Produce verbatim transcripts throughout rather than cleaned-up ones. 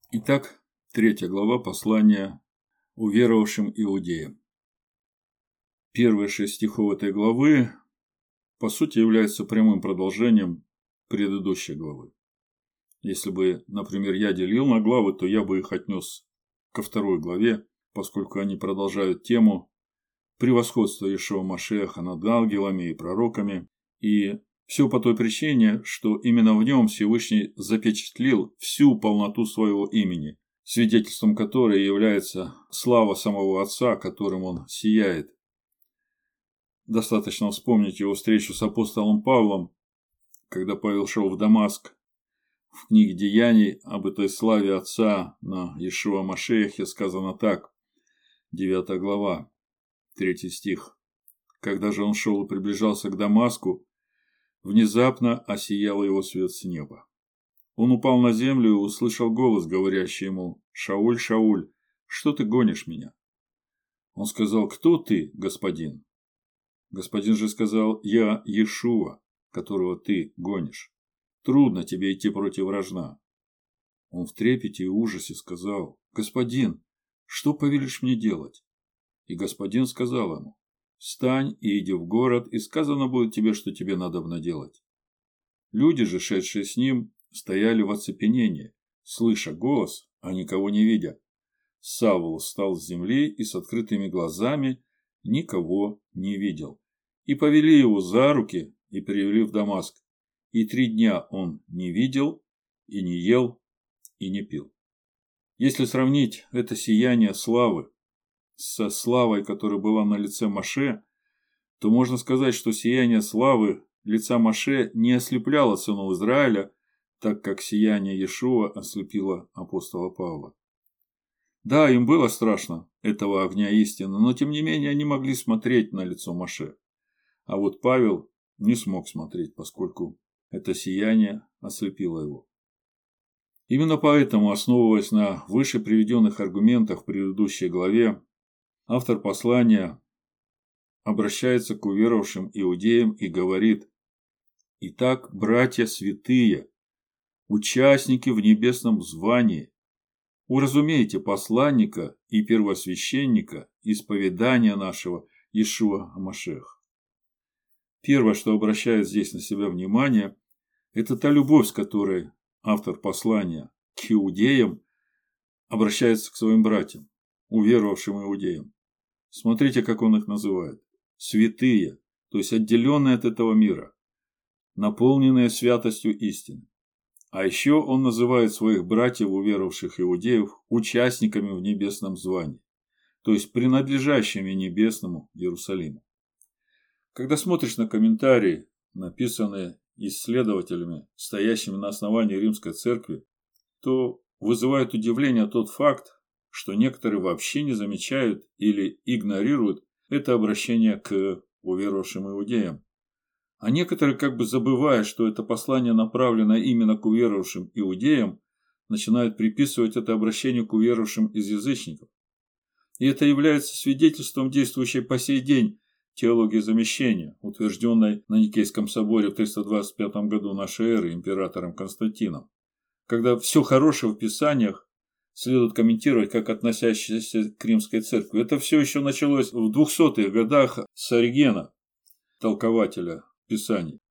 Итак, третья глава послания уверовавшим иудеям. Первые шесть стихов этой главы, по сути, являются прямым продолжением предыдущей главы. Если бы, например, я делил на главы, то я бы их отнес ко второй главе, поскольку они продолжают тему превосходства Иешуа Машиаха над ангелами и пророками, и все по той причине, что именно в нем Всевышний запечатлил всю полноту своего имени, свидетельством которой является слава самого Отца, которым он сияет. Достаточно вспомнить его встречу с апостолом Павлом, когда Павел шел в Дамаск. В книге Деяний об этой славе Отца на Иешуа Машиахе сказано так, девятая глава, третий стих. Когда же он шел и приближался к Дамаску, внезапно осиял его свет с неба. Он упал на землю и услышал голос, говорящий ему: «Шауль, Шауль, что ты гонишь меня?» Он сказал: «Кто ты, господин?» Господин же сказал: «Я Иешуа, которого ты гонишь. Трудно тебе идти против вражна». Он в трепете и ужасе сказал: «Господин, что повелишь мне делать?» И господин сказал ему: «Встань и иди в город, и сказано будет тебе, что тебе надобно делать». Люди же, шедшие с ним, стояли в оцепенении, слыша голос, а никого не видя. Савл встал с земли и с открытыми глазами никого не видел. И повели его за руки и привели в Дамаск. И три дня он не видел, и не ел, и не пил. Если сравнить это сияние славы со славой, которая была на лице Моше, то можно сказать, что сияние славы лица Моше не ослепляло сынов Израиля, так как сияние Иешуа ослепило апостола Павла. Да, им было страшно этого огня истины, но тем не менее они могли смотреть на лицо Моше. А вот Павел не смог смотреть, поскольку это сияние ослепило его. Именно поэтому, основываясь на выше приведенных аргументах в предыдущей главе, автор послания обращается к уверовавшим иудеям и говорит: «Итак, братья святые, участники в небесном звании, уразумейте посланника и первосвященника исповедания нашего Иешуа Машиаха». Первое, что обращает здесь на себя внимание, это та любовь, с которой автор послания к иудеям обращается к своим братьям, уверовавшим иудеям. Смотрите, как он их называет. Святые, то есть отделенные от этого мира, наполненные святостью истины. А еще он называет своих братьев, уверовавших иудеев, участниками в небесном звании, то есть принадлежащими небесному Иерусалиму. Когда смотришь на комментарии, написанные исследователями, стоящими на основании Римской Церкви, то вызывает удивление тот факт, что некоторые вообще не замечают или игнорируют это обращение к уверовавшим иудеям. А некоторые, как бы забывая, что это послание направлено именно к уверовавшим иудеям, начинают приписывать это обращение к уверовавшим из язычников. И это является свидетельством действующей по сей день теологии замещения, утвержденной на Никейском соборе в триста двадцать пятом году нашей эры императором Константином, когда все хорошее в Писаниях следует комментировать как относящееся к Римской Церкви. Это все еще началось в двухсотых годах с Оригена, толкователя Писаний.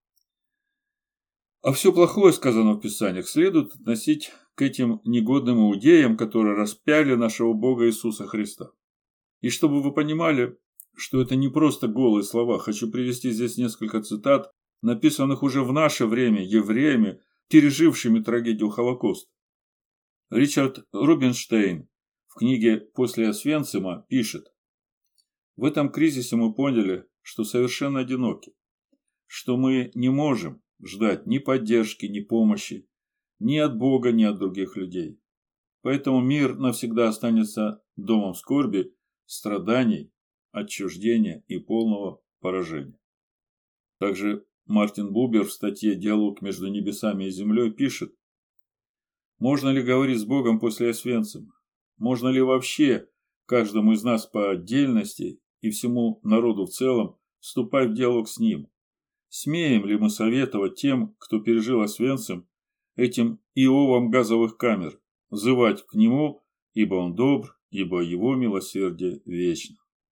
А все плохое, сказано в Писаниях, следует относить к этим негодным иудеям, которые распяли нашего Бога Иисуса Христа. И чтобы вы понимали, что это не просто голые слова, хочу привести здесь несколько цитат, написанных уже в наше время евреями, пережившими трагедию Холокоста. Ричард Рубинштейн в книге «После Освенцима» пишет: «В этом кризисе мы поняли, что совершенно одиноки, что мы не можем ждать ни поддержки, ни помощи, ни от Бога, ни от других людей. Поэтому мир навсегда останется домом скорби, страданий, отчуждения и полного поражения». Также Мартин Бубер в статье «Диалог между небесами и землей» пишет: «Можно ли говорить с Богом после Освенцима? Можно ли вообще каждому из нас по отдельности и всему народу в целом вступать в диалог с Ним? Смеем ли мы советовать тем, кто пережил Освенцим, этим Иовом газовых камер, взывать к Нему, ибо Он добр, ибо Его милосердие вечно.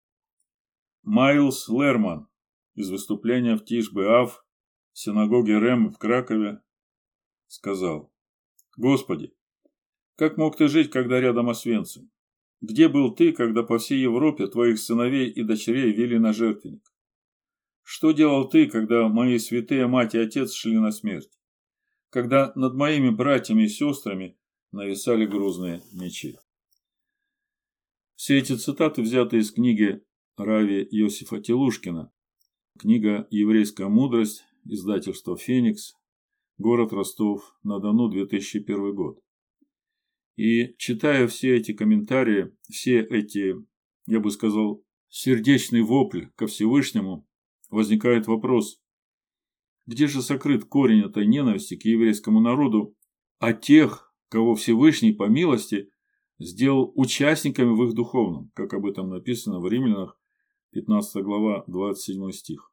Майлз Лерман из выступления в Тиш-Беав в синагоге Рэм в Кракове сказал: «Господи, как мог Ты жить, когда рядом Освенцим? Где был Ты, когда по всей Европе Твоих сыновей и дочерей вели на жертвенник? Что делал Ты, когда мои святые мать и отец шли на смерть? Когда над моими братьями и сестрами нависали грузные мечи?» Все эти цитаты взяты из книги Рави Иосифа Телушкина, книга «Еврейская мудрость», издательство «Феникс», город Ростов-на-Дону, две тысячи первый год. И читая все эти комментарии, все эти, я бы сказал, сердечный вопль ко Всевышнему, возникает вопрос: где же сокрыт корень этой ненависти к еврейскому народу, а тех, кого Всевышний по милости сделал участниками в их духовном, как об этом написано в Римлянах, пятнадцатая глава, двадцать седьмой стих.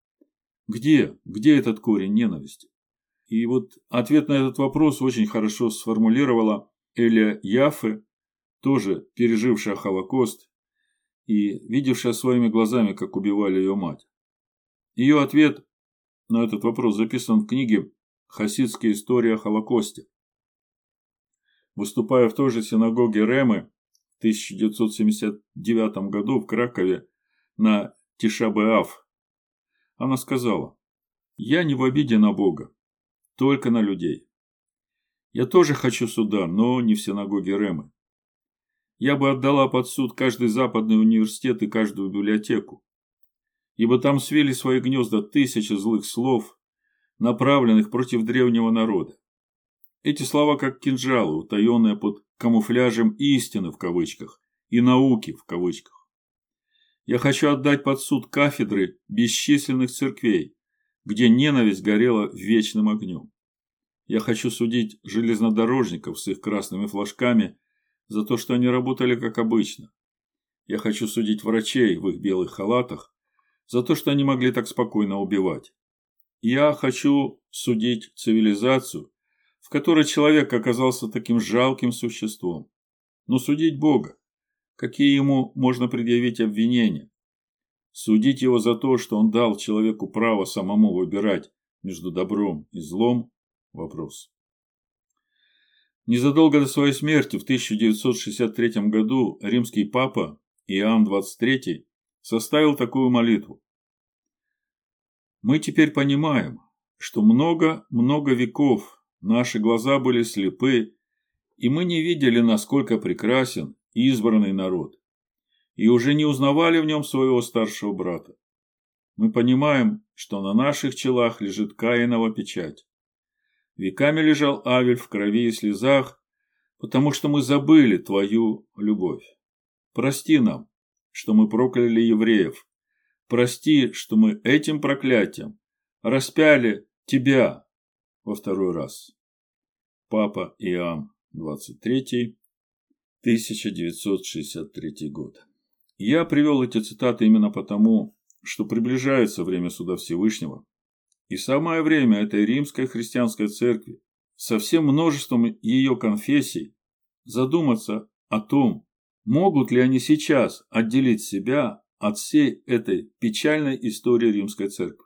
Где? Где этот корень ненависти? И вот ответ на этот вопрос очень хорошо сформулировала Эля Яффе, тоже пережившая Холокост и видевшая своими глазами, как убивали ее мать. Ее ответ на этот вопрос записан в книге «Хасидская история о Холокосте». Выступая в той же синагоге Ремы в тысяча девятьсот семьдесят девятом году в Кракове на Тиша-Беав, она сказала: «Я не в обиде на Бога, только на людей. Я тоже хочу суда, но не в синагоге Ремы. Я бы отдала под суд каждый западный университет и каждую библиотеку, ибо там свели свои гнезда тысячи злых слов, направленных против древнего народа. Эти слова как кинжалы, утаенные под камуфляжем истины в кавычках и науки в кавычках. Я хочу отдать под суд кафедры бесчисленных церквей, где ненависть горела вечным огнем. Я хочу судить железнодорожников с их красными флажками за то, что они работали как обычно. Я хочу судить врачей в их белых халатах за то, что они могли так спокойно убивать. Я хочу судить цивилизацию, в которой человек оказался таким жалким существом. Но судить Бога, какие ему можно предъявить обвинения? Судить его за то, что он дал человеку право самому выбирать между добром и злом – вопрос. Незадолго до своей смерти в тысяча девятьсот шестьдесят третьем году римский папа Иоанн двадцать третий составил такую молитву: «Мы теперь понимаем, что много-много веков наши глаза были слепы, и мы не видели, насколько прекрасен избранный народ, и уже не узнавали в нем своего старшего брата. Мы понимаем, что на наших челах лежит Каинова печать. Веками лежал Авель в крови и слезах, потому что мы забыли твою любовь. Прости нам, что мы прокляли евреев. Прости, что мы этим проклятием распяли тебя во второй раз». Папа Иоанн двадцать третий, тысяча девятьсот шестьдесят третий год. Я привел эти цитаты именно потому, что приближается время суда Всевышнего, и самое время этой римской христианской церкви со всем множеством ее конфессий задуматься о том, могут ли они сейчас отделить себя от всей этой печальной истории римской церкви.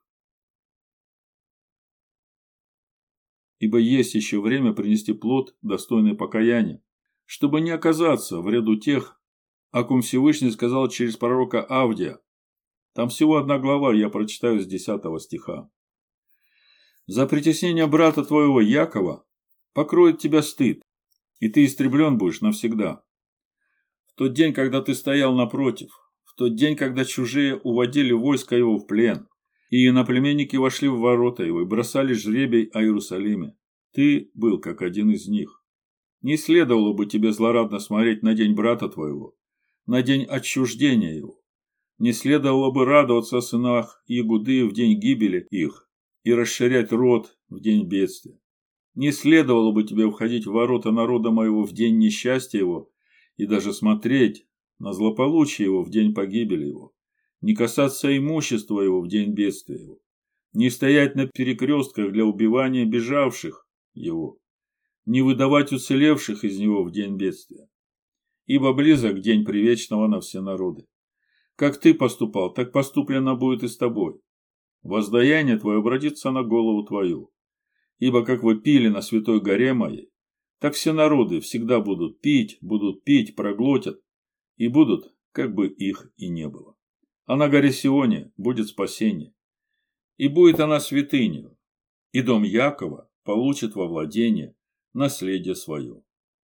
Ибо есть еще время принести плод, достойный покаяния, чтобы не оказаться в ряду тех, о ком Всевышний сказал через пророка Авдия. Там всего одна глава, я прочитаю с десятого стиха. «За притеснение брата твоего Якова покроет тебя стыд, и ты истреблен будешь навсегда. В тот день, когда ты стоял напротив, в тот день, когда чужие уводили войско его в плен, и иноплеменники вошли в ворота его и бросали жребий о Иерусалиме, ты был как один из них. Не следовало бы тебе злорадно смотреть на день брата твоего, на день отчуждения его. Не следовало бы радоваться о сынах Иегуды в день гибели их и расширять род в день бедствия. Не следовало бы тебе входить в ворота народа моего в день несчастья его и даже смотреть на злополучие его в день погибели его, не касаться имущества его в день бедствия его, не стоять на перекрестках для убивания бежавших его, не выдавать уцелевших из него в день бедствия. Ибо близок день привечного на все народы. Как ты поступал, так поступлено будет и с тобой. Воздаяние твое обратится на голову твою. Ибо как вы пили на святой горе моей, так все народы всегда будут пить, будут пить, проглотят, и будут, как бы их и не было. А на горе Сионе будет спасение. И будет она святынью, и дом Якова получит во владение наследие свое.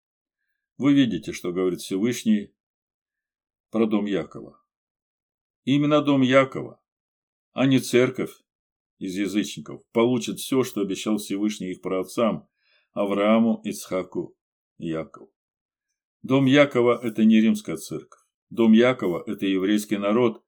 Вы видите, что говорит Всевышний про дом Якова. Именно дом Якова, а не церковь из язычников, получит все, что обещал Всевышний их праотцам Аврааму, Ицхаку и Якову. Дом Якова – это не римская церковь. Дом Якова – это еврейский народ.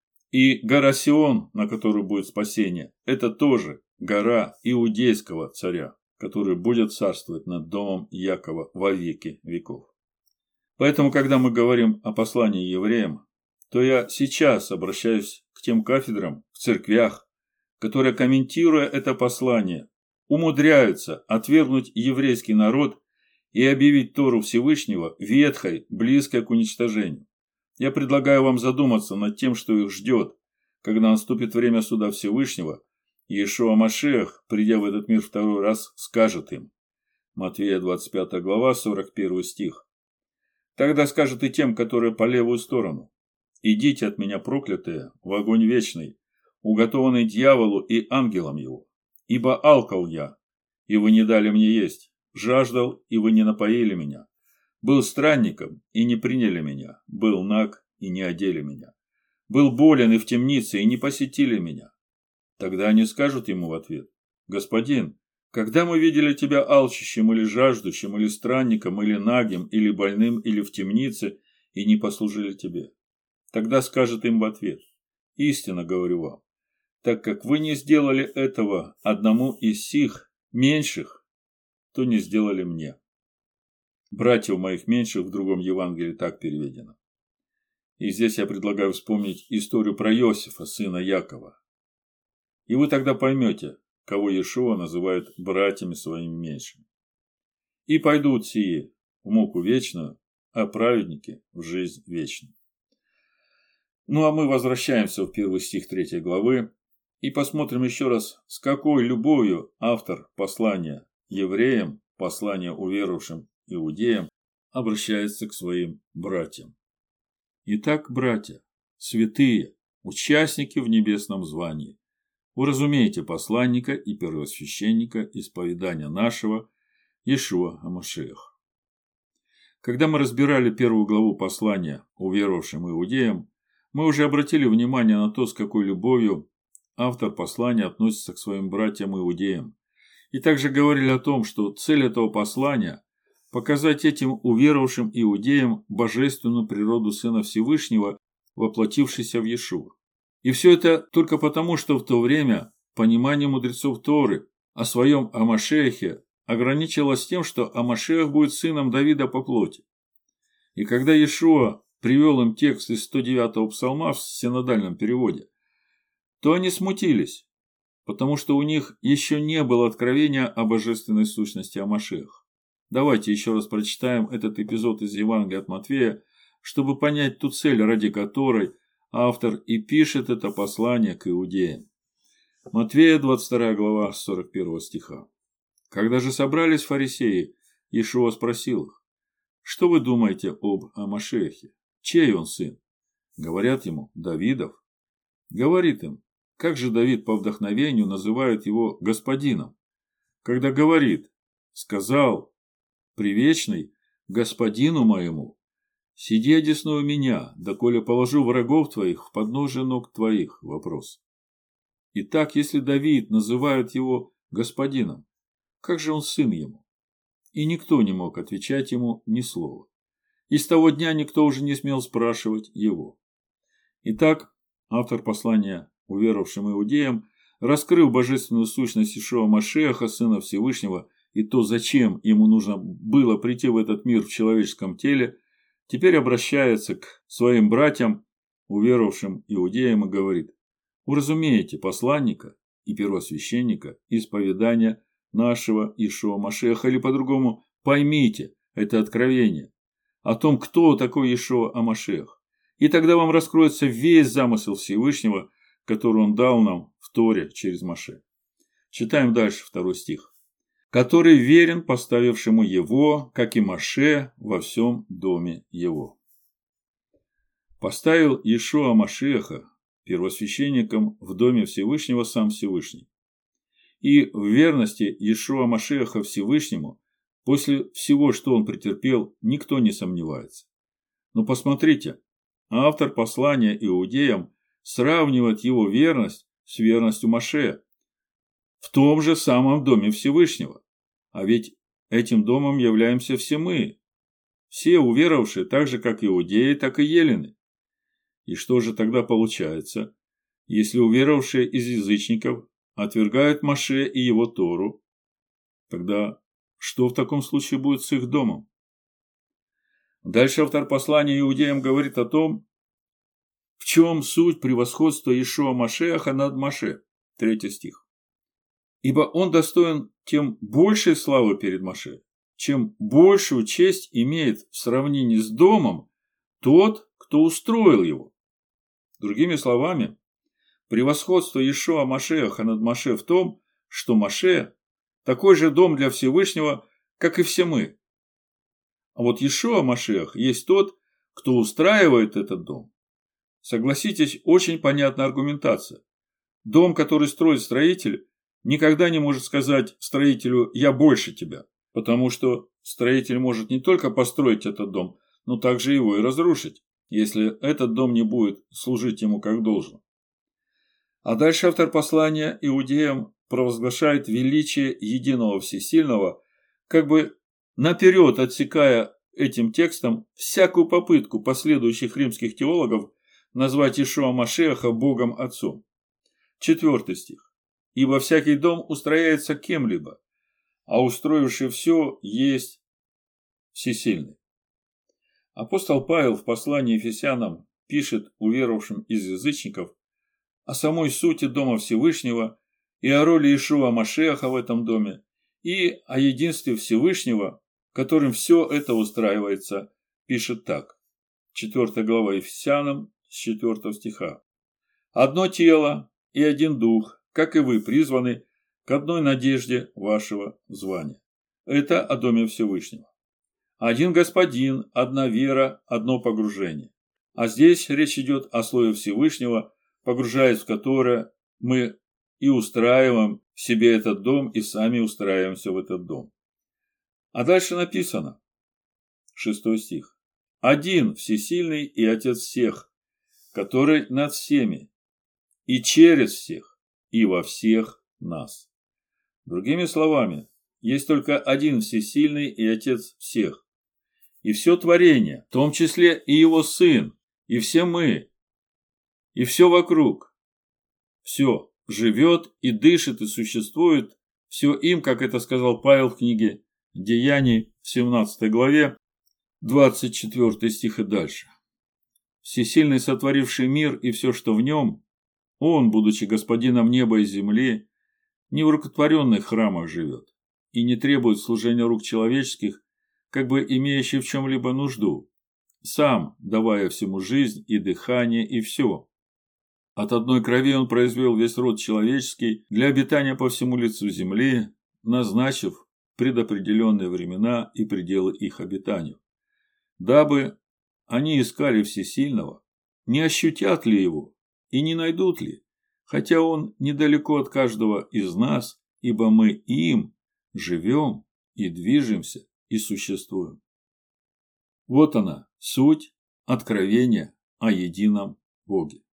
И гора Сион, на которой будет спасение, это тоже гора иудейского царя, который будет царствовать над домом Якова во веки веков. Поэтому, когда мы говорим о послании евреям, то я сейчас обращаюсь к тем кафедрам в церквях, которые, комментируя это послание, умудряются отвергнуть еврейский народ и объявить Тору Всевышнего ветхой, близкой к уничтожению. Я предлагаю вам задуматься над тем, что их ждет, когда наступит время суда Всевышнего, и Иешуа Машиах, придя в этот мир второй раз, скажет им. Матвея двадцать пятая глава, сорок первый стих. Тогда скажет и тем, которые по левую сторону: «Идите от меня, проклятые, в огонь вечный, уготованный дьяволу и ангелам его. Ибо алкал я, и вы не дали мне есть, жаждал, и вы не напоили меня, был странником, и не приняли меня, был наг, и не одели меня, был болен и в темнице, и не посетили меня». Тогда они скажут ему в ответ: «Господин, когда мы видели тебя алчущим или жаждущим, или странником, или нагим, или больным, или в темнице, и не послужили тебе?» Тогда скажет им в ответ: «Истинно говорю вам, так как вы не сделали этого одному из сих меньших, то не сделали мне». Братьев моих меньших в другом Евангелии так переведено. И здесь я предлагаю вспомнить историю про Иосифа, сына Якова. И вы тогда поймете, кого Иешуа называет братьями своими меньшими. «И пойдут сии в муку вечную, а праведники в жизнь вечную». Ну а мы возвращаемся в первый стих третьей главы и посмотрим еще раз, с какой любовью автор послания евреям, послания уверовавшим иудеям, обращается к своим братьям. Итак, братья, святые, участники в небесном звании, уразумейте посланника и первосвященника исповедания нашего Иешуа ха-Машиах. Когда мы разбирали первую главу послания уверовавшим иудеям, мы уже обратили внимание на то, с какой любовью автор послания относится к своим братьям-иудеям. И также говорили о том, что цель этого послания – показать этим уверовавшим иудеям божественную природу Сына Всевышнего, воплотившейся в Иешуа. И все это только потому, что в то время понимание мудрецов Торы о своем Амашиахе ограничилось тем, что Амашиах будет сыном Давида по плоти. И когда Иешуа привел им текст из сто девятого псалма в синодальном переводе, то они смутились, потому что у них еще не было откровения о божественной сущности Амашиаха. Давайте еще раз прочитаем этот эпизод из Евангелия от Матфея, чтобы понять ту цель, ради которой автор и пишет это послание к иудеям. Матфея, двадцать вторая глава, сорок первого стиха. Когда же собрались фарисеи, Иешуа спросил их: «Что вы думаете об Амашиахе? Чей он сын?» Говорят ему: «Давидов». Говорит им: как же Давид по вдохновению называет его господином, когда говорит: «Сказал привечный господину моему: сиди одесную меня, доколе положу врагов твоих в подножие ног твоих». Вопрос. Итак, если Давид называет его господином, как же он сын ему? И никто не мог отвечать ему ни слова. И с того дня никто уже не смел спрашивать его. Итак, автор послания уверовавшим иудеям, раскрыв божественную сущность Иешуа Машиаха, Сына Всевышнего, и то, зачем ему нужно было прийти в этот мир в человеческом теле, теперь обращается к своим братьям, уверовавшим иудеям, и говорит: «Уразумеете посланника и первосвященника исповедания нашего Иешуа Машиаха, или по-другому поймите это откровение о том, кто такой Иешуа Машиах. И тогда вам раскроется весь замысел Всевышнего, который он дал нам в Торе через Моше. Читаем дальше второй стих. «Который верен поставившему его, как и Моше, во всем доме его». Поставил Иешуа Машиаха первосвященником в доме Всевышнего сам Всевышний. И в верности Иешуа Машиаха Всевышнему после всего, что он претерпел, никто не сомневается. Но посмотрите, автор послания иудеям сравнивает его верность с верностью Моше в том же самом доме Всевышнего. А ведь этим домом являемся все мы, все уверовавшие, так же как иудеи, так и елены. И что же тогда получается, если уверовавшие из язычников отвергают Моше и его Тору? Тогда что в таком случае будет с их домом? Дальше автор послания иудеям говорит о том, в чем суть превосходства Иешуа Машиаха над Моше. Третий стих. «Ибо он достоин тем большей славы перед Моше, чем большую честь имеет в сравнении с домом тот, кто устроил его». Другими словами, превосходство Иешуа Машиаха над Моше в том, что Моше – такой же дом для Всевышнего, как и все мы. А вот Иешуа Машиах есть тот, кто устраивает этот дом. Согласитесь, очень понятная аргументация. Дом, который строит строитель, никогда не может сказать строителю «я больше тебя», потому что строитель может не только построить этот дом, но также его и разрушить, если этот дом не будет служить ему как должно. А дальше автор послания иудеям провозглашает величие единого всесильного, как бы наперед отсекая этим текстом всякую попытку последующих римских теологов назвать Иешуа Машиаха Богом Отцом. Четвертый стих. «Ибо всякий дом устрояется кем-либо, а устроивший все есть всесильный». Апостол Павел в послании Ефесянам пишет уверовавшим из язычников о самой сути Дома Всевышнего и о роли Иешуа Машиаха в этом доме, и о единстве Всевышнего, которым все это устраивается, пишет так. четвёртая глава Ефесянам с четвёртого стиха. «Одно тело и один дух, как и вы призваны к одной надежде вашего звания». Это о Доме Всевышнего. Один Господин, одна вера, одно погружение. А здесь речь идет о слове Всевышнего, погружаясь в которое мы и устраиваем в себе этот дом, и сами устраиваемся в этот дом. А дальше написано, шестой стих. «Один всесильный и Отец всех, который над всеми, и через всех, и во всех нас». Другими словами, есть только один всесильный и Отец всех. И все творение, в том числе и его Сын, и все мы, и все вокруг, все живет и дышит и существует, все им, как это сказал Павел в книге Деяний в семнадцатой главе, двадцать четвёртый стих и дальше. Всесильный, сотворивший мир и все, что в нем, он, будучи господином неба и земли, не в рукотворенных храмах живет и не требует служения рук человеческих, как бы имеющий в чем-либо нужду, сам давая всему жизнь и дыхание и все. От одной крови он произвел весь род человеческий для обитания по всему лицу земли, назначив предопределенные времена и пределы их обитанию, дабы они искали всесильного, не ощутят ли его и не найдут ли, хотя он недалеко от каждого из нас, ибо мы им живем и движемся и существуем. Вот она, суть откровения о едином Боге.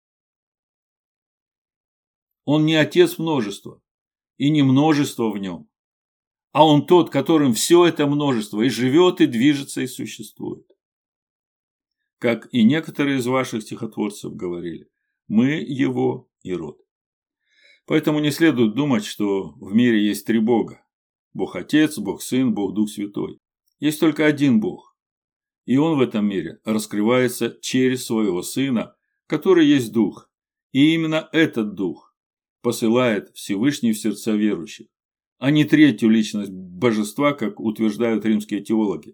Он не отец множества и не множество в нем, а он тот, которым все это множество и живет, и движется, и существует. Как и некоторые из ваших стихотворцев говорили, мы его и род. Поэтому не следует думать, что в мире есть три Бога. Бог Отец, Бог Сын, Бог Дух Святой. Есть только один Бог. И Он в этом мире раскрывается через Своего Сына, который есть Дух. И именно этот Дух посылает Всевышний в сердца верующих. а не третью личность божества, как утверждают римские теологи.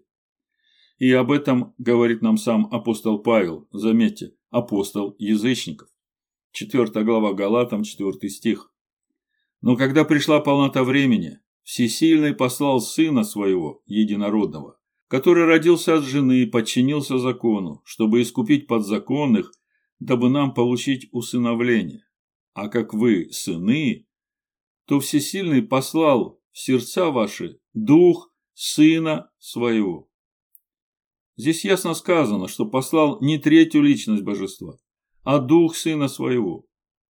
И об этом говорит нам сам апостол Павел, заметьте, апостол язычников. четвёртая глава Галатам, четвёртый стих. «Но когда пришла полнота времени, Всесильный послал Сына Своего, Единородного, который родился от жены и подчинился закону, чтобы искупить подзаконных, дабы нам получить усыновление. А как вы сыны, то Всесильный послал в сердца ваши Дух Сына Своего». Здесь ясно сказано, что послал не третью личность божества, а Дух Сына Своего,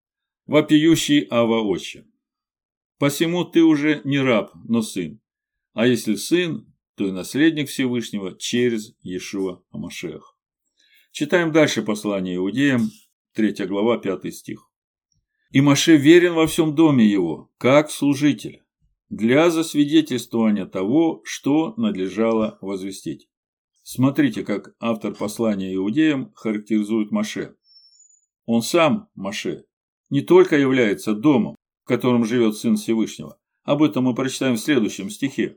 вопиющий Авва Отче. «Посему ты уже не раб, но сын, а если сын, то и наследник Всевышнего через Иешуа ха-Машиах». Читаем дальше послание Иудеям, третья глава, пятый стих. «И Моше верен во всем доме его, как служитель, для засвидетельствования того, что надлежало возвестить». Смотрите, как автор послания Иудеям характеризует Моше. Он сам, Моше, не только является домом, в котором живет Сын Всевышнего. Об этом мы прочитаем в следующем стихе.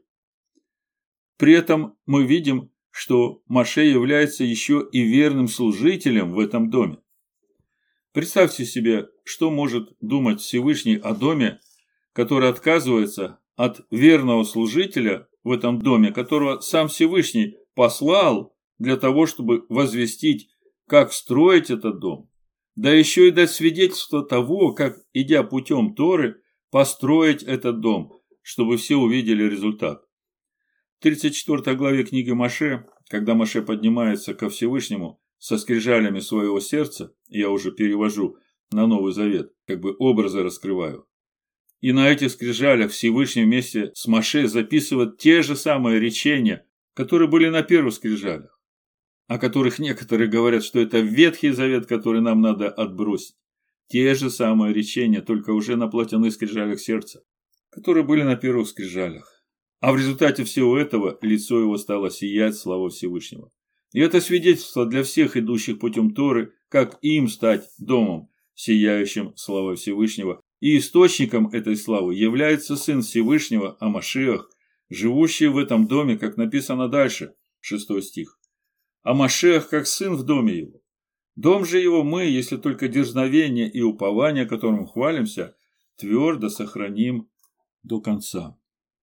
При этом мы видим, что Моше является еще и верным служителем в этом доме. Представьте себе, что может думать Всевышний о доме, который отказывается от верного служителя в этом доме, которого сам Всевышний послал для того, чтобы возвестить, как строить этот дом, да еще и дать свидетельство того, как, идя путем Торы, построить этот дом, чтобы все увидели результат. В тридцать четвёртой главе книги Моше, когда Моше поднимается ко Всевышнему со скрижалями своего сердца, я уже перевожу на Новый Завет, как бы образы раскрываю, и на этих скрижалях Всевышний вместе с Моше записывает те же самые речения, которые были на первых скрижалях, о которых некоторые говорят, что это Ветхий Завет, который нам надо отбросить. Те же самые речения, только уже на плотяных скрижалях сердца, которые были на первых скрижалях. А в результате всего этого лицо его стало сиять славой Всевышнего. И это свидетельство для всех идущих путем Торы, как им стать домом, сияющим славой Всевышнего. И источником этой славы является Сын Всевышнего, ха-Машиах, живущий в этом доме, как написано дальше, шестой стих. «А Машиах как сын в доме его. Дом же его мы, если только дерзновение и упование, которым хвалимся, твердо сохраним до конца».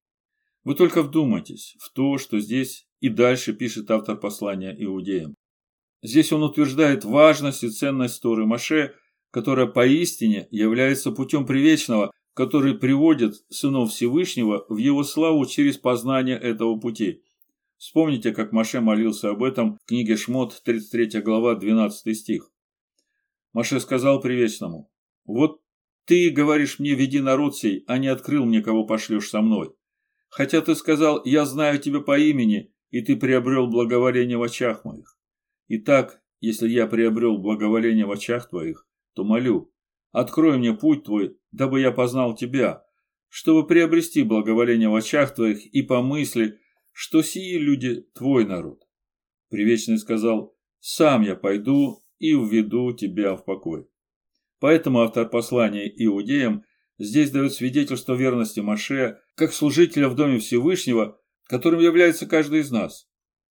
Вы только вдумайтесь в то, что здесь и дальше пишет автор послания Иудеям. Здесь он утверждает важность и ценность Торы Моше, которая поистине является путем привечного, который приводит сынов Всевышнего в его славу через познание этого пути. Вспомните, как Моше молился об этом в книге Шмот, тридцать третья глава, двенадцатый стих. Моше сказал привечному: «Вот ты говоришь мне, веди народ сей, а не открыл мне, кого пошлешь со мной. Хотя ты сказал, я знаю тебя по имени, и ты приобрел благоволение в очах моих. Итак, если я приобрел благоволение в очах твоих, то молю, открой мне путь твой, дабы я познал тебя, чтобы приобрести благоволение в очах твоих и помысли, что сии люди твой народ». Привечный сказал: «Сам я пойду и введу тебя в покой». Поэтому автор послания Иудеям здесь дает свидетельство верности Моше, как служителя в доме Всевышнего, которым является каждый из нас.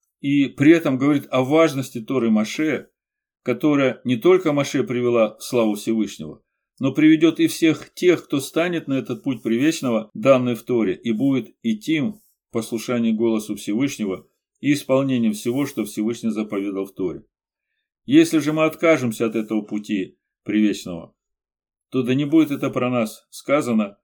И при этом говорит о важности Торы Моше, которая не только Моше привела в славу Всевышнего, но приведет и всех тех, кто станет на этот путь привечного, данный в Торе, и будет идти в послушании голосу Всевышнего и исполнением всего, что Всевышний заповедал в Торе. Если же мы откажемся от этого пути привечного, то да не будет это про нас сказано,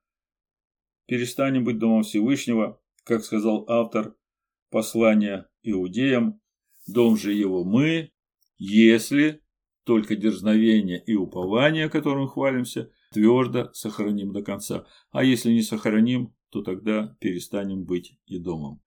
перестанем быть домом Всевышнего, как сказал автор послания Иудеям, дом же его мы, если только дерзновение и упование, которым хвалимся, твердо сохраним до конца. А если не сохраним, то тогда перестанем быть и домом.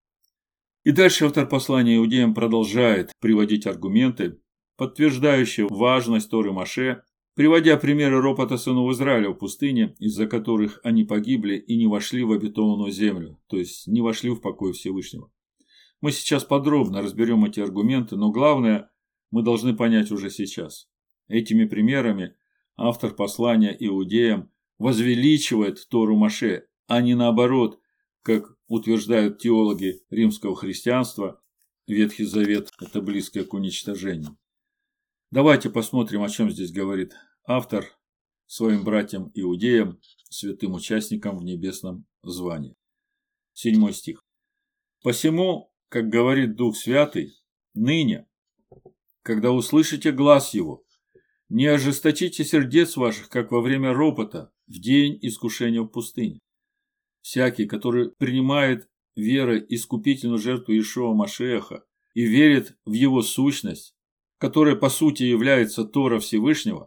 И дальше автор послания Иудеям продолжает приводить аргументы, подтверждающие важность Торы Моше, приводя примеры ропота сынов Израиля в пустыне, из-за которых они погибли и не вошли в обетованную землю, то есть не вошли в покой Всевышнего. Мы сейчас подробно разберем эти аргументы, но главное мы должны понять уже сейчас. Этими примерами автор послания Иудеям возвеличивает Тору Моше, а не наоборот, как утверждают теологи римского христианства, Ветхий Завет – это близко к уничтожению. Давайте посмотрим, о чем здесь говорит автор своим братьям-иудеям, святым участникам в небесном звании. Седьмой стих. «Посему, как говорит Дух Святый, ныне, когда услышите глас Его, не ожесточите сердец ваших, как во время ропота, в день искушения в пустыне. Всякий, который принимает верой искупительную жертву Иешуа Машиаха и верит в Его сущность, которая по сути является Тора Всевышнего,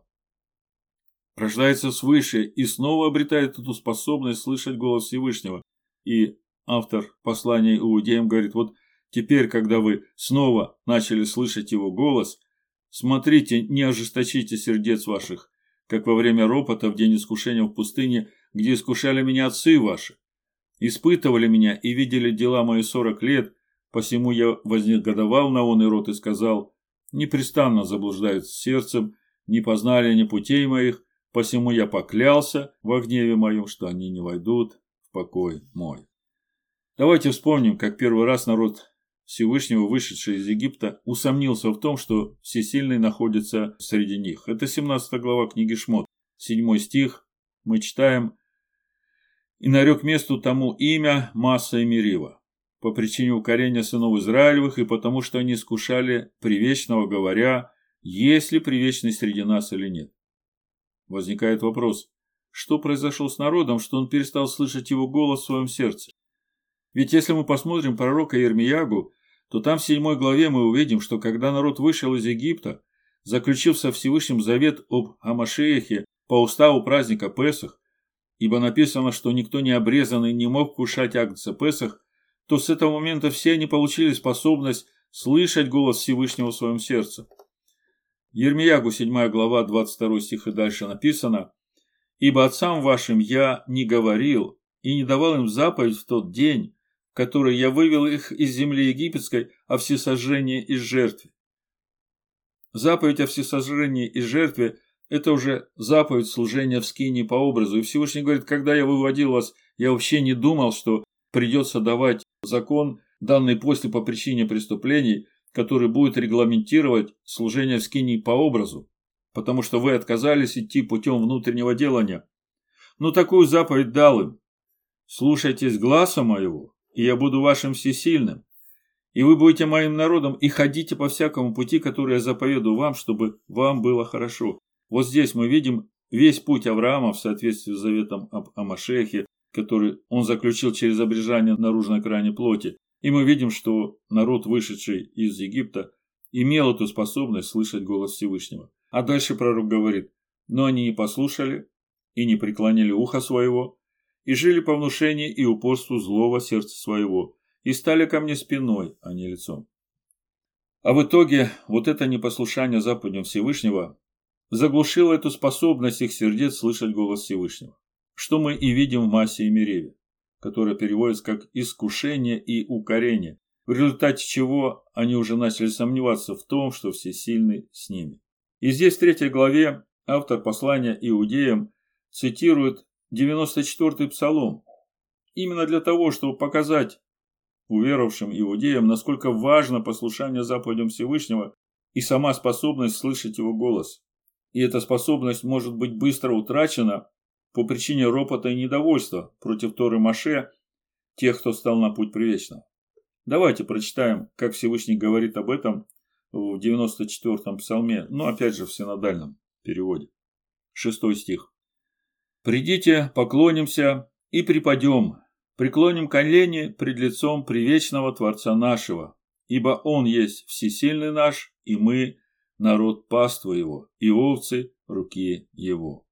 рождается свыше и снова обретает эту способность слышать голос Всевышнего». И автор послания иудеям говорит: вот теперь, когда вы снова начали слышать Его голос, смотрите, не ожесточите сердец ваших, как во время ропота в день искушения в пустыне, где искушали меня отцы ваши, испытывали меня и видели дела мои сорок лет, посему я вознегодовал на он и рот и сказал: непрестанно заблуждаются сердцем, не познали они путей моих, посему я поклялся во гневе моем, что они не войдут в покой мой. Давайте вспомним, как первый раз народ Всевышнего, вышедший из Египта, усомнился в том, что Всесильный находится среди них. Это семнадцатая глава книги Шмот, седьмой стих. Мы читаем: «И нарек месту тому имя Масса и Мерива, по причине укорения сынов Израилевых, и потому что они искушали Привечного, говоря: есть ли Привечный среди нас или нет». Возникает вопрос: что произошло с народом, что он перестал слышать его голос в своем сердце? Ведь если мы посмотрим пророка Ирмиягу, то там в седьмой главе мы увидим, что когда народ вышел из Египта, заключив со Всевышним завет об Амашиахе по уставу праздника Песах, ибо написано, что никто не обрезанный не мог кушать агнца Песах, то с этого момента все они получили способность слышать голос Всевышнего в своем сердце. Ирмиягу, седьмая глава, двадцать второй стих и дальше написано: «Ибо отцам вашим я не говорил и не давал им заповедь в тот день, в который я вывел их из земли египетской, о всесожжении и жертве». Заповедь о всесожжении и жертве – это уже заповедь служения в скинии по образу. И Всевышний говорит: когда я выводил вас, я вообще не думал, что придется давать закон, данный после по причине преступлений, который будет регламентировать служение в скинии по образу, потому что вы отказались идти путем внутреннего делания. Но такую заповедь дал им: слушайтесь гласа моего, и я буду вашим всесильным, и вы будете моим народом, и ходите по всякому пути, который я заповедую вам, чтобы вам было хорошо. Вот здесь мы видим весь путь Авраама в соответствии с заветом об Амашиахе, который он заключил через обрезание наружной крайней плоти. И мы видим, что народ, вышедший из Египта, имел эту способность слышать голос Всевышнего. А дальше пророк говорит: но они не послушали и не преклонили ухо своего, и жили по внушению и упорству злого сердца своего, и стали ко мне спиной, а не лицом. А в итоге вот это непослушание заповедям Всевышнего заглушило эту способность их сердец слышать голос Всевышнего, что мы и видим в Массе и Мереве, которое переводится как «искушение и укорение», в результате чего они уже начали сомневаться в том, что Всесильный с ними. И здесь в третьей главе автор послания иудеям цитирует девяносто четвёртый псалом, именно для того, чтобы показать уверовавшим иудеям, насколько важно послушание заповедям Всевышнего и сама способность слышать его голос. И эта способность может быть быстро утрачена по причине ропота и недовольства против Торы Моше, тех, кто стал на путь привечного. Давайте прочитаем, как Всевышний говорит об этом в девяносто четвёртом псалме, но опять же в синодальном переводе. Шестой стих. «Придите, поклонимся и припадем, преклоним колени пред лицом привечного Творца нашего, ибо Он есть всесильный наш, и мы народ паства Его, и овцы руки Его.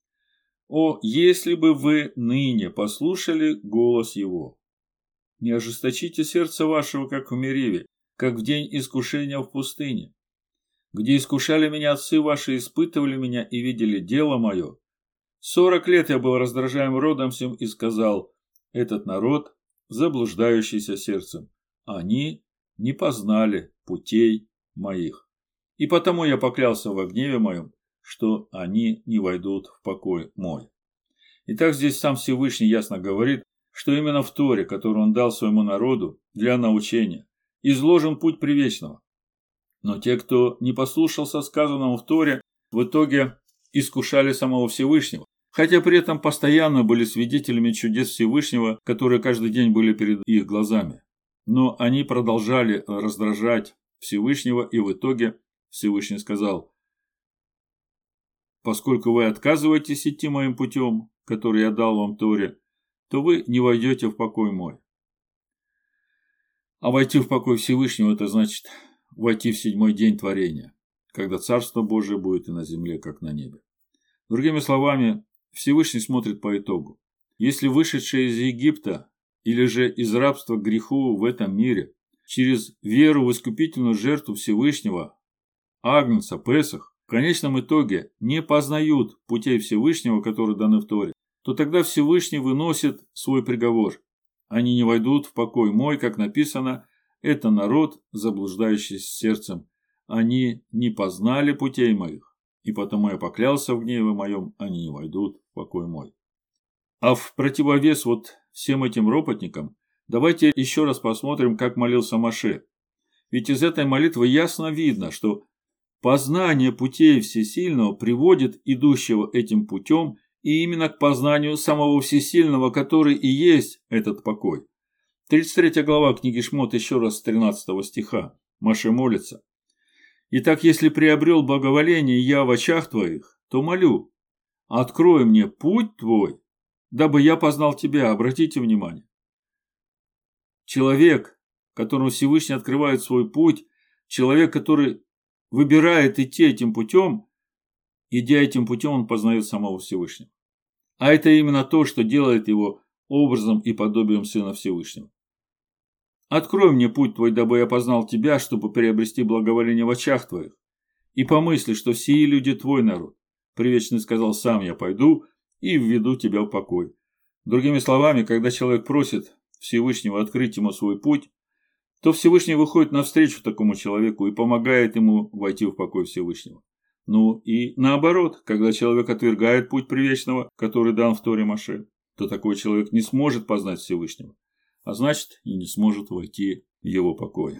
О, если бы вы ныне послушали голос Его! Не ожесточите сердце вашего, как в Мериве, как в день искушения в пустыне, где искушали меня отцы ваши, испытывали меня и видели дело мое. Сорок лет я был раздражаем родом сим и сказал: этот народ, заблуждающийся сердцем, они не познали путей моих. И потому я поклялся во гневе моем, что они не войдут в покой мой». Итак, здесь сам Всевышний ясно говорит, что именно в Торе, которую он дал своему народу для научения, изложен путь привечного. Но те, кто не послушался сказанному в Торе, в итоге искушали самого Всевышнего, хотя при этом постоянно были свидетелями чудес Всевышнего, которые каждый день были перед их глазами. Но они продолжали раздражать Всевышнего, и в итоге Всевышний сказал: «Поскольку вы отказываетесь идти моим путем, который я дал вам в Торе, то вы не войдете в покой мой». А войти в покой Всевышнего – это значит войти в седьмой день творения, когда Царство Божие будет и на земле, как на небе. Другими словами, Всевышний смотрит по итогу. Если вышедшие из Египта или же из рабства к греху в этом мире через веру в искупительную жертву Всевышнего, Агнца, Песах, в конечном итоге не познают путей Всевышнего, которые даны в Торе, то тогда Всевышний выносит свой приговор. Они не войдут в покой мой, как написано: это народ, заблуждающийся сердцем. Они не познали путей моих, и потому я поклялся в гневе моем, они не войдут в покой мой. А в противовес вот всем этим ропотникам давайте еще раз посмотрим, как молился Моше. Ведь из этой молитвы ясно видно, что познание путей Всесильного приводит идущего этим путем и именно к познанию самого Всесильного, который и есть этот покой. тридцать третья глава книги Шмот, еще раз с тринадцатого стиха. Моше молится: «Итак, если приобрел благоволение я в очах твоих, то молю, открой мне путь твой, дабы я познал тебя». Обратите внимание. Человек, которому Всевышний открывает свой путь, человек, который выбирает идти этим путем, идя этим путем, он познает самого Всевышнего. А это именно то, что делает его образом и подобием Сына Всевышнего. «Открой мне путь твой, дабы я познал тебя, чтобы приобрести благоволение в очах твоих. И помысли, что сии люди твой народ. Привечный сказал: сам я пойду и введу тебя в покой». Другими словами, когда человек просит Всевышнего открыть ему свой путь, то Всевышний выходит навстречу такому человеку и помогает ему войти в покой Всевышнего. Ну и наоборот, когда человек отвергает путь привечного, который дан в Торе Моше, то такой человек не сможет познать Всевышнего, а значит и не сможет войти в его покой.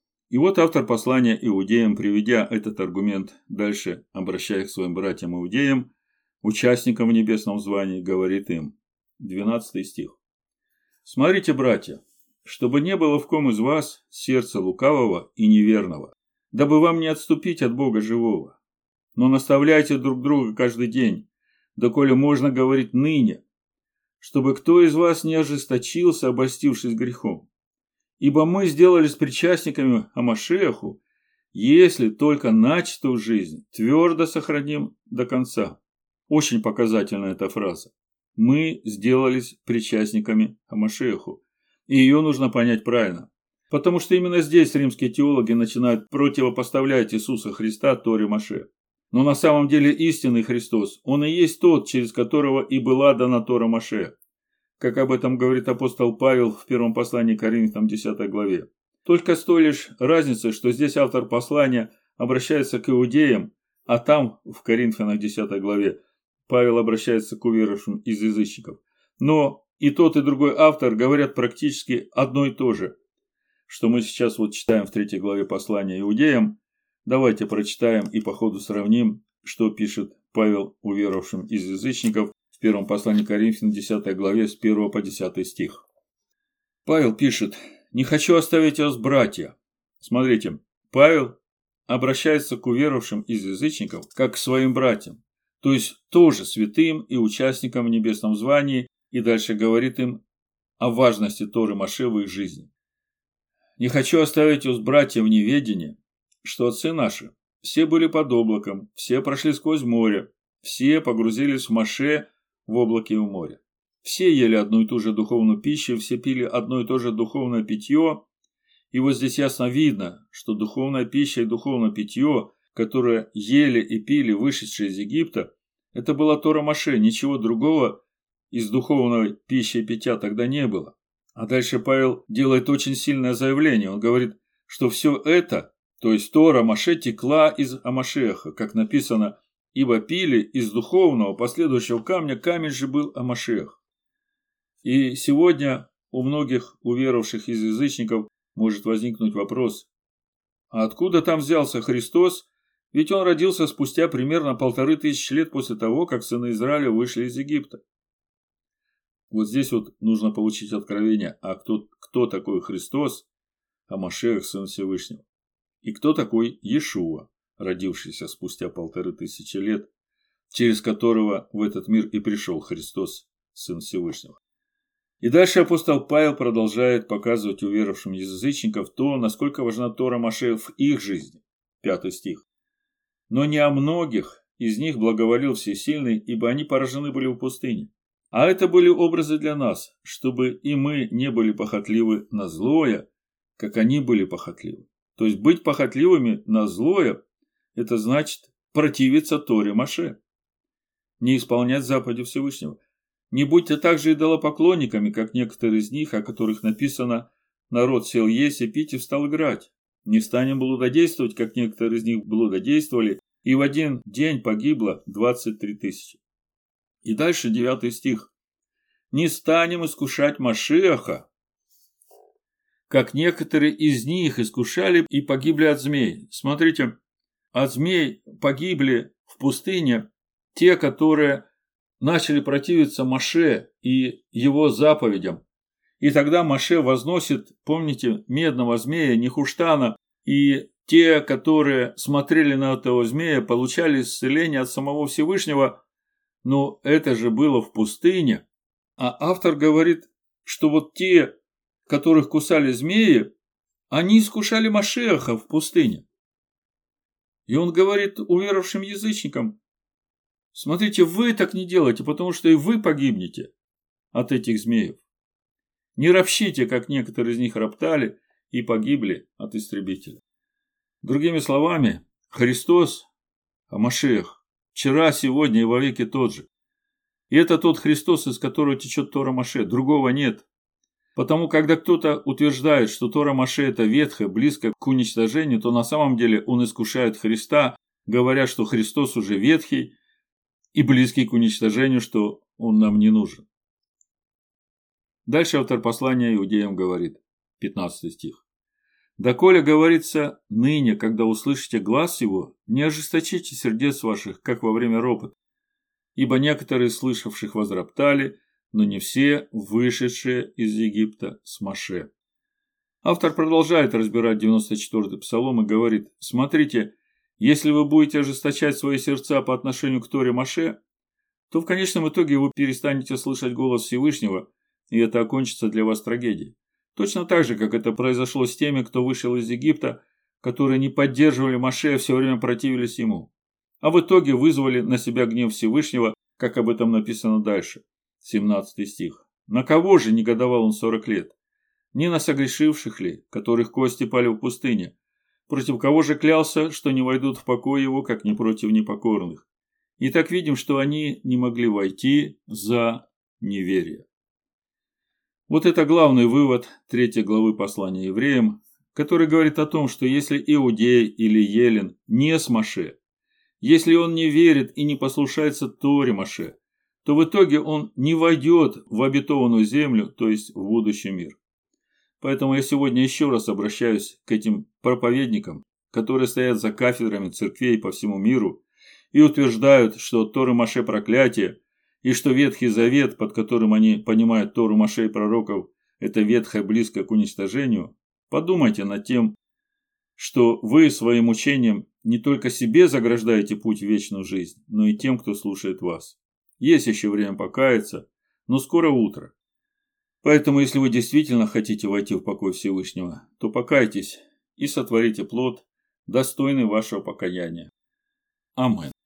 И вот автор послания иудеям, приведя этот аргумент дальше, обращаясь к своим братьям-иудеям, участникам в небесном звании, говорит им, двенадцатый стих: «Смотрите, братья, чтобы не было в ком из вас сердца лукавого и неверного, дабы вам не отступить от Бога живого. Но наставляйте друг друга каждый день, доколе можно говорить ныне, чтобы кто из вас не ожесточился, обольстившись грехом. Ибо мы сделались причастниками о Машиаху, если только начатую жизнь твердо сохраним до конца». Очень показательна эта фраза. Мы сделались причастниками о Машиаху. И ее нужно понять правильно. Потому что именно здесь римские теологи начинают противопоставлять Иисуса Христа Торе Моше. Но на самом деле истинный Христос, Он и есть тот, через которого и была дана Тора Моше. Как об этом говорит апостол Павел в первом послании к Коринфянам десятой главе. Только с той лишь разницей, что здесь автор послания обращается к иудеям, а там, в Коринфянах десятой главе, Павел обращается к уверовавшим из язычников. Но и тот, и другой автор говорят практически одно и то же, что мы сейчас вот читаем в третьей главе послания иудеям. Давайте прочитаем и по ходу сравним, что пишет Павел уверовавшим из язычников в первом послании к Коринфянам десятой главе с первого по десятый стих. Павел пишет: «Не хочу оставить вас, братья». Смотрите, Павел обращается к уверовавшим из язычников как к своим братьям, то есть тоже святым и участникам в небесном звании, и дальше говорит им о важности Торы Моше в их жизни. «Не хочу оставить вас, братья, в неведении, что отцы наши все были под облаком, все прошли сквозь море, все погрузились в Моше в облаке и в море. Все ели одну и ту же духовную пищу, все пили одно и то же духовное питье». И вот здесь ясно видно, что духовная пища и духовное питье, которое ели и пили вышедшие из Египта, это была Тора Моше, ничего другого из духовной пищи и питья тогда не было. А дальше Павел делает очень сильное заявление. Он говорит, что все это, то есть Тора Моше, текла из Амашеха, как написано: «Ибо пили из духовного последующего камня, камень же был Амашех». И сегодня у многих уверовавших из язычников может возникнуть вопрос: а откуда там взялся Христос? Ведь он родился спустя примерно полторы тысячи лет после того, как сыны Израиля вышли из Египта. Вот здесь вот нужно получить откровение, а кто, кто такой Христос, а Машиах, сын Всевышнего, и кто такой Иешуа, родившийся спустя полторы тысячи лет, через которого в этот мир и пришел Христос, сын Всевышнего. И дальше апостол Павел продолжает показывать уверовавшим язычникам то, насколько важна Тора Моше в их жизни. Пятый стих. «Но не о многих из них благоволил Всесильный, ибо они поражены были в пустыне. А это были образы для нас, чтобы и мы не были похотливы на злое, как они были похотливы». То есть быть похотливыми на злое – это значит противиться Торе Моше, не исполнять заповеди Всевышнего. Не будьте также идолопоклонниками, как некоторые из них, о которых написано: «Народ сел есть и пить и встал играть». Не станем блудодействовать, как некоторые из них блудодействовали, и в один день погибло двадцать три тысячи. И дальше девятый стих. «Не станем искушать Машиаха, как некоторые из них искушали и погибли от змей». Смотрите, от змей погибли в пустыне те, которые начали противиться Моше и его заповедям. И тогда Моше возносит, помните, медного змея Нехуштана, и те, которые смотрели на этого змея, получали исцеление от самого Всевышнего, но это же было в пустыне. А автор говорит, что вот те, которых кусали змеи, они искушали Машиаха в пустыне. И он говорит уверовавшим язычникам: смотрите, вы так не делайте, потому что и вы погибнете от этих змеев. Не ропщите, как некоторые из них роптали и погибли от истребителя. Другими словами, Христос, а Машиах, вчера, сегодня и вовеки тот же. И это тот Христос, из которого течет Тора Моше, другого нет. Потому, когда кто-то утверждает, что Тора Моше это ветхая, близко к уничтожению, то на самом деле он искушает Христа, говоря, что Христос уже ветхий и близкий к уничтожению, что он нам не нужен. Дальше автор послания иудеям говорит, пятнадцатый стих. «Доколе говорится ныне, когда услышите глас его, не ожесточите сердец ваших, как во время ропота, ибо некоторые слышавших возроптали, но не все вышедшие из Египта с Моше». Автор продолжает разбирать девяносто четвёртый псалом и говорит: смотрите, если вы будете ожесточать свои сердца по отношению к Торе Моше, то в конечном итоге вы перестанете слышать голос Всевышнего, и это окончится для вас трагедией. Точно так же, как это произошло с теми, кто вышел из Египта, которые не поддерживали Моше, а все время противились ему. А в итоге вызвали на себя гнев Всевышнего, как об этом написано дальше. семнадцатый стих. «На кого же негодовал он сорок лет? Не на согрешивших ли, которых кости пали в пустыне? Против кого же клялся, что не войдут в покой его, как не против непокорных? И так видим, что они не могли войти за неверие». Вот это главный вывод третьей главы послания евреям, который говорит о том, что если иудей или еллин не с Моше, если он не верит и не послушается Торе Моше, то в итоге он не войдет в обетованную землю, то есть в будущий мир. Поэтому я сегодня еще раз обращаюсь к этим проповедникам, которые стоят за кафедрами церквей по всему миру и утверждают, что Тора Моше проклятие, и что Ветхий Завет, под которым они понимают Тору Моше и пророков, это ветхое, близко к уничтожению. Подумайте над тем, что вы своим учением не только себе заграждаете путь в вечную жизнь, но и тем, кто слушает вас. Есть еще время покаяться, но скоро утро. Поэтому, если вы действительно хотите войти в покой Всевышнего, то покайтесь и сотворите плод, достойный вашего покаяния. Аминь.